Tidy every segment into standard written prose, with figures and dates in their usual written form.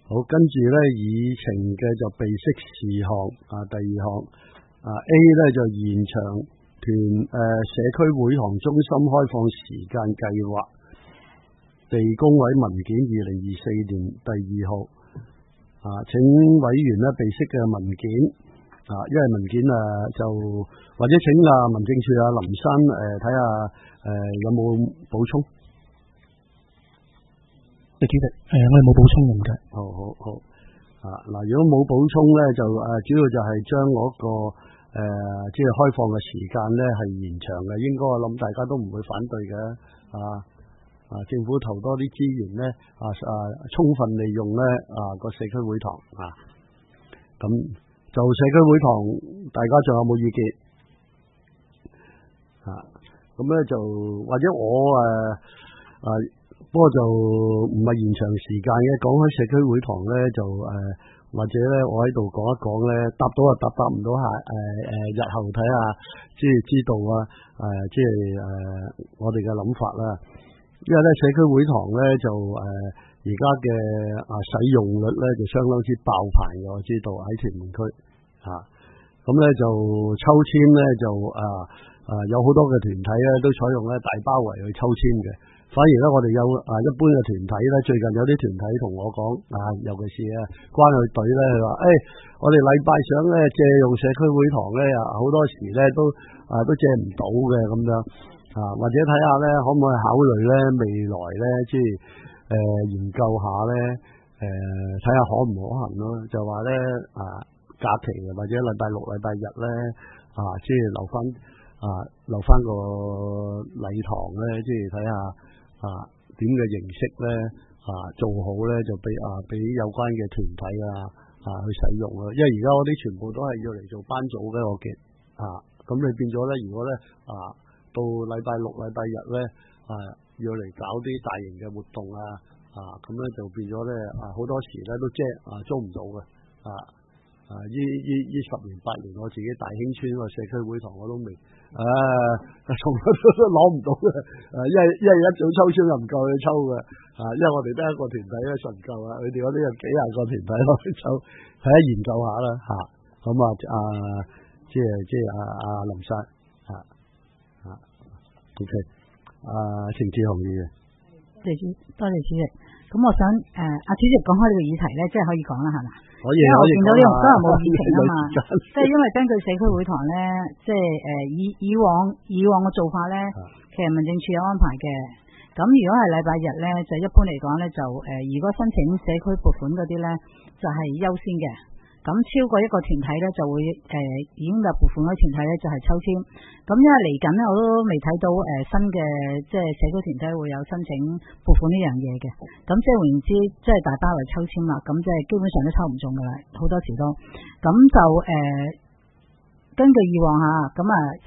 好，跟住咧議程嘅就備悉事項第二項A 咧就延長社區會堂中心開放時間計劃地工委文件2024年第2號請委員咧備悉嘅文件因為文件就或者請民政處林生睇下有冇補充。 主席，我哋冇補充嘅，唔該。 好。嗱，如果冇補充咧，就主要就係將嗰個即係開放嘅時間咧係延長嘅，應該我諗大家都唔會反對嘅。政府投多啲資源咧，充分利用咧個社區會堂咁就社區會堂，大家仲有冇意見？咁咧就或者我不過就唔係延長時間嘅，講開社區會堂咧就或者咧我喺度講一講咧，答到就答唔到下日後睇下即係知道即係我哋嘅諗法啦。因為咧社區會堂咧就而家嘅使用率咧就相當之爆棚嘅，我知道喺屯門區咁咧就抽籤咧就有好多嘅團體咧都採用咧大包圍去抽籤嘅。反而咧，我哋有一般嘅團體咧，最近有啲團體同我講尤其是關愛隊咧，佢話我哋禮拜想咧借用社區會堂咧，好多時咧都借唔到嘅咁樣或者睇下咧可唔可以考慮咧未來咧即係研究下咧睇下可唔可行咯，就話咧假期或者禮拜六、禮拜日咧即係留翻個禮堂咧，即係睇下。點嘅形式咧做好咧就俾有關嘅團體去使用咯，因為而家嗰啲全部都係要嚟做班組嘅，我見咁你變咗咧，如果咧到禮拜六、禮拜日咧要嚟搞啲大型嘅活動咁咧就變咗咧好多時咧都租唔到嘅呢10年8年，我自己大興村個社區會堂我都未從來都攞唔到嘅，因為一早抽籤又唔夠佢抽嘅，因為我哋得一個團體咧純夠佢哋嗰啲有幾廿個團體攞去抽，睇下研究下啦咁即係林生OK 程志雄議員， 多謝主席。咁我想主席講開呢個議題咧，即係可以講啦，係嘛？ 可以。 因為我見到呢個都係冇議程啊嘛，即係因為根據社區會堂咧，即係以往嘅做法咧，其實民政處有安排嘅。咁如果係禮拜日咧，就一般嚟講咧，就如果申請社區撥款嗰啲咧，就係優先嘅。咁超過一個團體咧，就會已經有撥款嘅團體咧，就係抽籤。咁因為嚟緊咧，我都未睇到新嘅即係社區團體會有申請撥款呢樣嘢嘅。咁即係換言之，即係大包圍抽籤啦。咁即係基本上都抽唔中噶啦，好多時都。咁就根據以往咁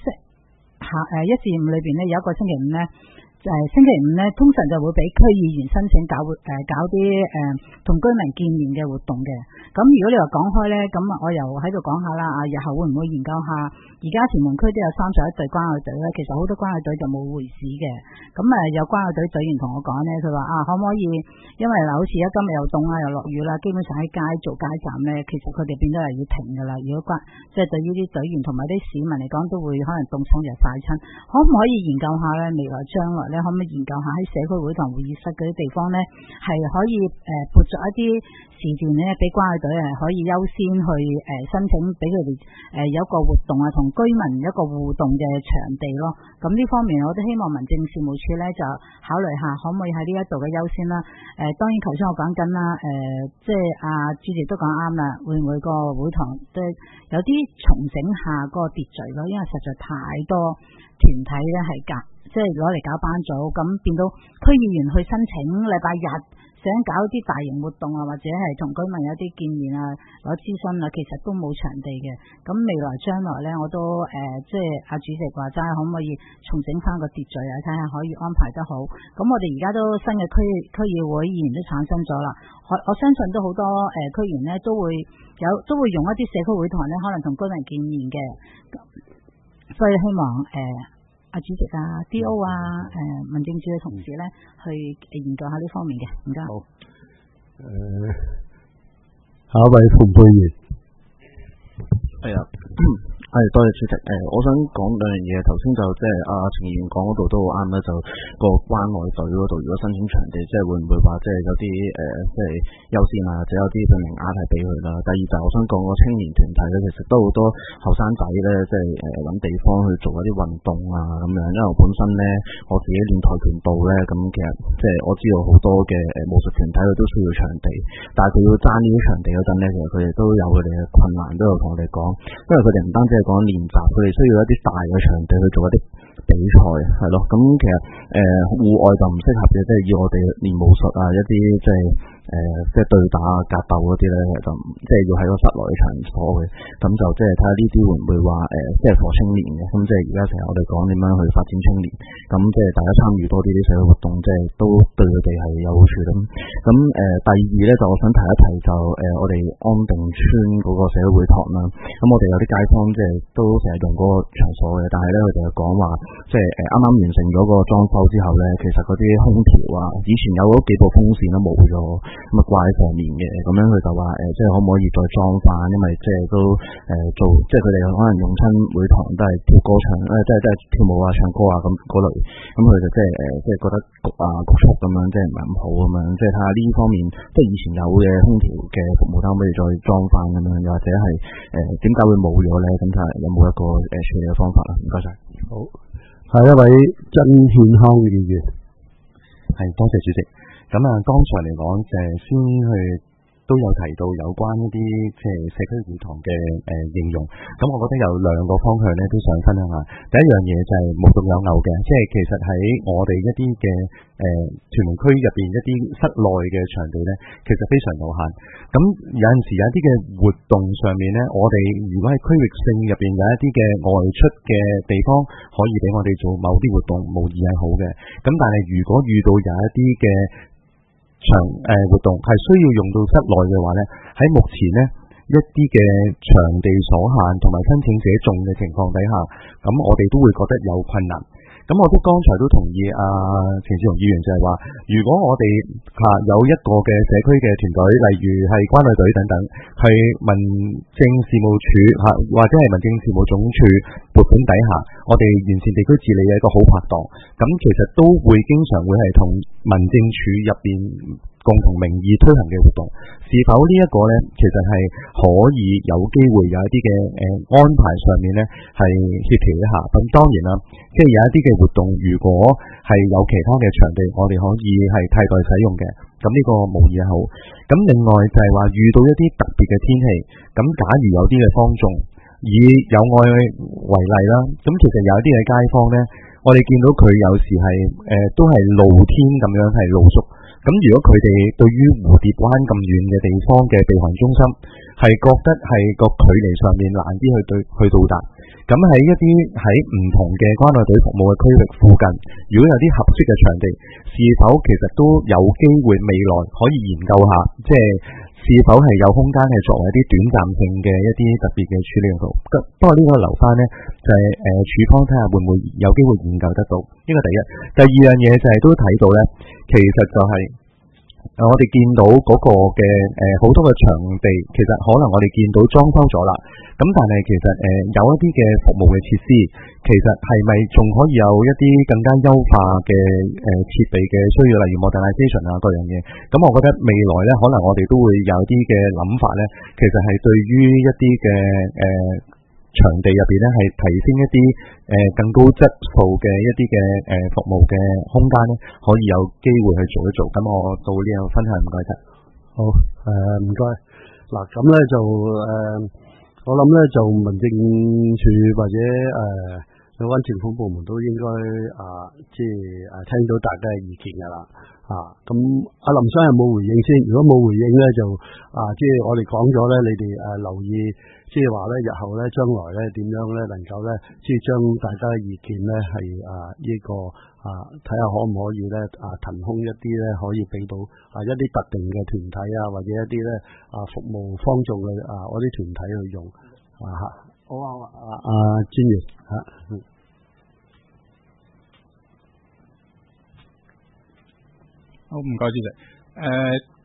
1至5裏邊咧，有一個星期五咧。星期五咧，通常就會俾區議員申請搞啲同居民見面嘅活動嘅。咁如果你話講開咧，咁我又喺度講下啦。日後會唔會研究下？而家屯門區都有31隊關愛隊咧，其實好多關愛隊就冇會士嘅。咁有關愛隊隊員同我講咧，佢話可唔可以？因為好似而家今日又凍又落雨啦，基本上喺街做街站咧，其實佢哋變咗係要停噶啦。如果即係對於啲隊員同埋啲市民嚟講，都會可能凍親又曬親。可唔可以研究下咧？未來將來咧，可唔可以研究下喺社區會堂會議室嗰啲地方咧，係可以撥作一啲時段咧，俾關愛隊可以優先去申請，俾佢哋有一個活動同居民一個互動嘅場地咯。咁呢方面我都希望民政事務處咧就考慮下，可唔可以喺呢一度嘅優先啦。當然頭先我講緊啦，即係主席都講啱啦，會唔會個會堂都有啲重整下個秩序咯？因為實在太多團體咧係即係攞嚟搞班組，咁變到區議員去申請禮拜日想搞啲大型活動或者係同居民有啲見面攞諮詢其實都冇場地嘅。咁未來將來咧，我都即係主席話齋，可唔可以重整翻個秩序睇下可以安排得好。咁我哋而家都新嘅區議會議員都產生咗啦，我相信都好多區員咧都會用一啲社區會堂咧，可能同居民見面嘅。所以希望主席DO 民政處嘅同事咧，去研究下呢方面嘅。唔該。 好。 下一位馮沛然。 係啊。多謝主席。我想講兩樣嘢。頭先就即係程議員講嗰度都好啱啦。就個關愛隊嗰度，如果申請場地，即係會唔會話即係有啲即係優先啊，或者有啲嘅名額係俾佢啦。第二就係我想講個青年團體咧，其實都好多後生仔咧，即係揾地方去做一啲運動啊咁樣。因為我本身咧，我自己練跆拳道咧，咁其實即係我知道好多嘅武術團體佢都需要場地，但係佢要爭呢啲場地嗰陣咧，其實佢哋都有佢哋嘅困難，都有同我哋講，因為佢哋唔單止係講練習，佢哋需要一啲大嘅場地去做一啲比賽，係咯。咁其實戶外就唔適合嘅，即係要我哋練武術啊，一啲即係即係對打格鬥嗰啲咧，就即係要喺個室內嘅場所嘅。咁就即係睇下呢啲會唔會話即係 for 青年嘅。咁即係而家成日我哋講點樣去發展青年，咁即係大家參與多啲啲社會活動，即係都對佢哋係有好處啦。咁第二咧就我想提一提就我哋安定村嗰個社會會堂啦。咁我哋有啲街坊即係都成日用嗰個場所嘅，但係咧佢哋就講話即係啱啱完成咗個裝修之後咧，其實嗰啲空調啊，以前有嗰幾部風扇都冇咗，咁啊掛喺上面嘅。咁樣佢就話即係可唔可以再裝翻，因為即係都做即係佢哋可能用親每堂都係跳歌唱即係跳舞啊唱歌啊咁嗰類，咁佢就即係覺得焗速咁樣，即係唔係咁好咁樣，即係睇下呢方面，即係以前有嘅空調嘅服務單位再裝翻咁樣，又或者係點解會冇咗咧？咁睇下有冇一個處理嘅方法啦。唔該晒。 好，下一位曾憲康議員。 係，多謝主席。咁剛才嚟講先去都有提到有關一啲即係社區會堂嘅應用。咁我覺得有兩個方向咧都想分享下。第一樣嘢就係無獨有偶嘅，即係其實喺我哋一啲嘅屯門區入邊一啲室內嘅場地咧，其實非常有限。咁有陣時有一啲嘅活動上面咧，我哋如果喺區域性入邊有一啲嘅外出嘅地方可以俾我哋做某啲活動，無疑係好嘅。咁但係如果遇到有一啲嘅活動係需要用到室內嘅話咧，喺目前咧一啲嘅場地所限同埋申請者眾嘅情況底下，咁我哋都會覺得有困難。咁我都剛才都同意程志雄議員就係話，如果我哋有一個嘅社區嘅團隊，例如係關愛隊等等，去民政事務處或者係民政事務總署撥款底下，我哋完善地區治理嘅一個好拍檔。咁其實都會經常會係同民政處入邊共同名義推行嘅活動，是否呢一個呢？其實係可以有機會有一啲嘅安排上面呢係協調一下。咁當然啦，即係有一啲嘅活動，如果係有其他嘅場地，我哋可以係替代使用嘅。咁呢個無疑好。咁另外就係話遇到一啲特別嘅天氣，咁假如有啲嘅坊眾，以友愛為例啦，咁其實有一啲嘅街坊呢，我哋見到佢有時係都係露天咁樣係露宿。咁如果佢哋對於蝴蝶灣咁遠嘅地方嘅避寒中心係覺得係個距離上面難啲去到達，咁喺一啲喺唔同嘅關愛隊服務嘅區域附近，如果有啲合適嘅場地，是否其實都有機會未來可以研究下，即係是否係有空間係作為一啲短暫性嘅一啲特別嘅處理用途。不過呢個留翻呢，就係署方睇下會唔會有機會研究得到。呢個第一。第二樣嘢就係都睇到呢，其實就係我哋見到嗰個嘅好多嘅場地，其實可能我哋見到裝修咗啦，咁但係其實有一啲嘅服務嘅設施，其實係咪仲可以有一啲更加優化嘅設備嘅需要，例如 modernization 啊各樣嘢。咁我覺得未來呢，可能我哋都會有啲嘅諗法呢，其實係對於一啲嘅場地入邊咧，係提升一啲更高質素嘅一啲嘅服務嘅空間咧，可以有機會去做一做。咁我到呢度分享，唔該晒。 好，唔該。嗱，咁咧就我諗咧就民政處或者有關政府部門都應該即係聽到大家嘅意見㗎啦。咁阿林生有冇回應先？如果冇回應咧，就即係我哋講咗咧，你哋留意，即係話咧，日後咧，將來咧，點樣咧，能夠咧，即係將大家嘅意見咧，係呢個睇下可唔可以咧，騰空一啲咧，可以俾到一啲特定嘅團體或者一啲咧服務方眾嘅嗰啲團體去用好專業好，唔該主席。嗰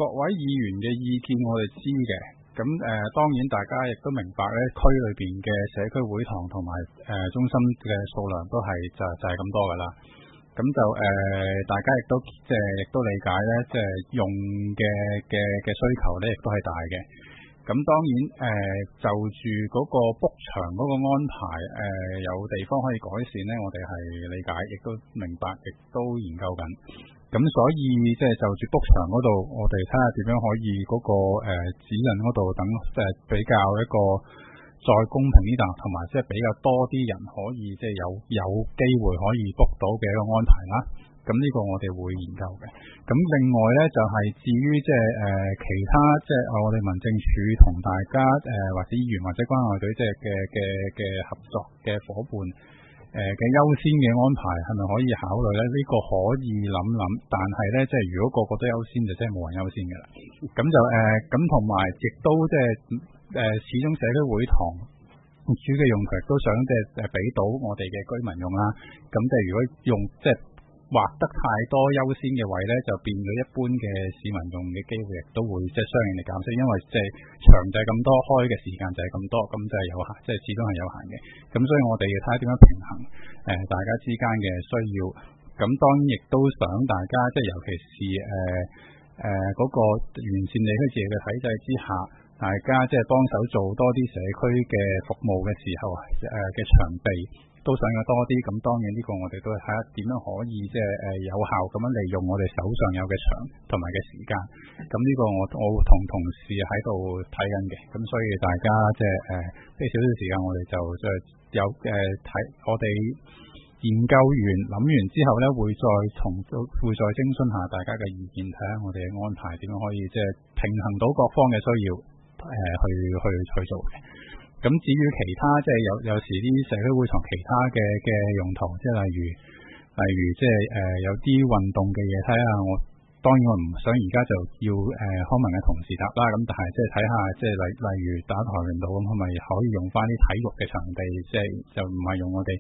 各位議員嘅意見我哋知嘅，咁當然大家亦都明白咧，區裏邊嘅社區會堂同埋中心嘅數量都係就係咁多噶啦。咁就大家亦都理解咧，即係用嘅需求咧，亦都係大嘅。咁當然就住嗰個 book 場嗰個安排有地方可以改善咧，我哋係理解，亦都明白，亦都研究緊。咁所以即係就住 book 場嗰度，我哋睇下點樣可以嗰個指引嗰度等比較一個再公平啲，同埋即係比較多啲人可以即係有機會可以 book 到嘅一個安排啦。咁呢個我哋會研究嘅。咁另外咧就係至於即係其他即係我哋民政處同大家或者議員或者關愛隊即係嘅合作嘅伙伴嘅優先嘅安排係咪可以考慮咧？呢個可以諗諗，但係咧即係如果個個都優先就真係冇人優先㗎啦。咁就咁同埋亦都即係始終社區會堂主嘅用途都想即係俾到我哋嘅居民用啦。咁即係如果用即係劃得太多優先嘅位咧，就變咗一般嘅市民用嘅機會亦都會即係相應地減少，因為即係場就係咁多，開嘅時間就係咁多，咁就係有限，即係始終係有限嘅。咁所以我哋要睇下點樣平衡大家之間嘅需要。咁當然亦都想大家即係尤其是嗰個完善地區治理嘅體制之下，大家即係幫手做多啲社區嘅服務嘅時候嘅場地都想有多啲。咁當然呢個我哋都係睇下點樣可以即係有效咁樣利用我哋手上有嘅場同埋嘅時間。咁呢個我同同事喺度睇緊嘅。咁所以大家即係俾少少時間我哋就即係有睇我哋研究完諗完之後咧，會再徵詢下大家嘅意見，睇下我哋嘅安排點樣可以即係平衡到各方嘅需要去做嘅。咁至於其他即係有時啲社區會堂其他嘅用途，即係例如即係有啲運動嘅嘢，睇下當然我唔想而家就要康文嘅同事答啦。咁但係即係睇下即係例如打跆拳道咁，係咪可以用翻啲體育嘅場地，即係就唔係用我哋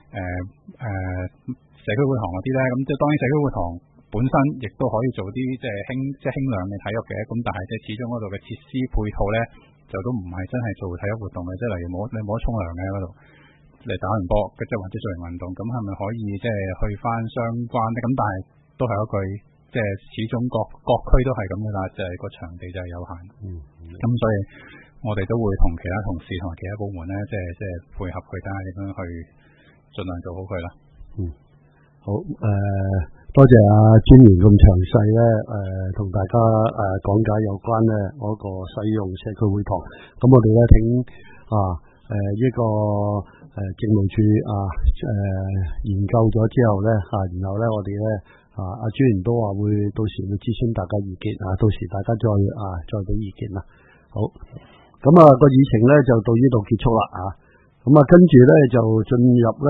社區會堂嗰啲咧？咁即係當然社區會堂本身亦都可以做啲即係輕量嘅體育嘅。咁但係即係始終嗰度嘅設施配套咧，就都唔係真係做體育活動嘅，即係例如你冇得沖涼嘅嗰度嚟打完波，即係或者做完運動，咁係咪可以即係去翻相關咧？咁但係都係一句，即係始終各區都係咁嘅啦，就係個場地就係有限。咁所以我哋都會同其他同事同埋其他部門咧，即係配合佢睇下點樣去盡量做好佢啦。 好多謝阿專員咁詳細咧，同大家講解有關咧嗰個使用社區會堂。咁我哋咧請呢個政務處研究咗之後咧然後咧我哋咧阿專員都話會到時會諮詢大家意見到時大家再俾意見啦。好，咁個議程咧就到呢度結束啦。咁跟住咧就進入咧